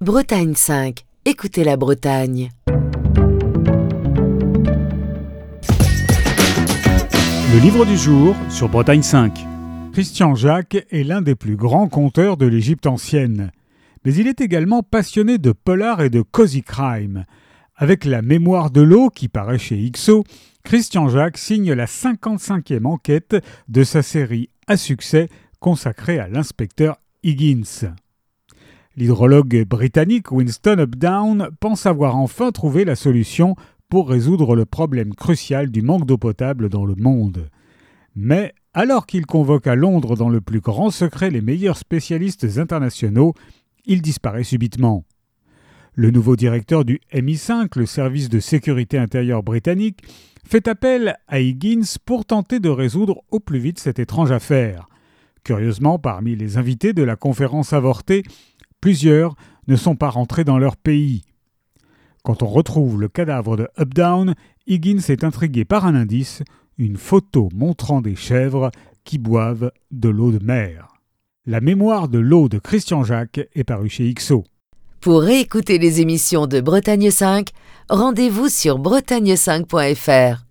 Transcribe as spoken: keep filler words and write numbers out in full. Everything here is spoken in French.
Bretagne cinq. Écoutez la Bretagne. Le livre du jour sur Bretagne cinq. Christian Jacques est l'un des plus grands conteurs de l'Égypte ancienne. Mais il est également passionné de polar et de cozy crime. Avec La mémoire de l'eau qui paraît chez Ixo, Christian Jacques signe la cinquante-cinquième enquête de sa série à succès consacrée à l'inspecteur Higgins. L'hydrologue britannique Winston Updown pense avoir enfin trouvé la solution pour résoudre le problème crucial du manque d'eau potable dans le monde. Mais, alors qu'il convoque à Londres dans le plus grand secret les meilleurs spécialistes internationaux, il disparaît subitement. Le nouveau directeur du M I cinq, le service de sécurité intérieure britannique, fait appel à Higgins pour tenter de résoudre au plus vite cette étrange affaire. Curieusement, parmi les invités de la conférence avortée, plusieurs ne sont pas rentrés dans leur pays. Quand on retrouve le cadavre de Updown, Higgins est intrigué par un indice, une photo montrant des chèvres qui boivent de l'eau de mer. La mémoire de l'eau de Christian Jacques est parue chez Ixo. Pour réécouter les émissions de Bretagne cinq, rendez-vous sur bretagne cinq point f r.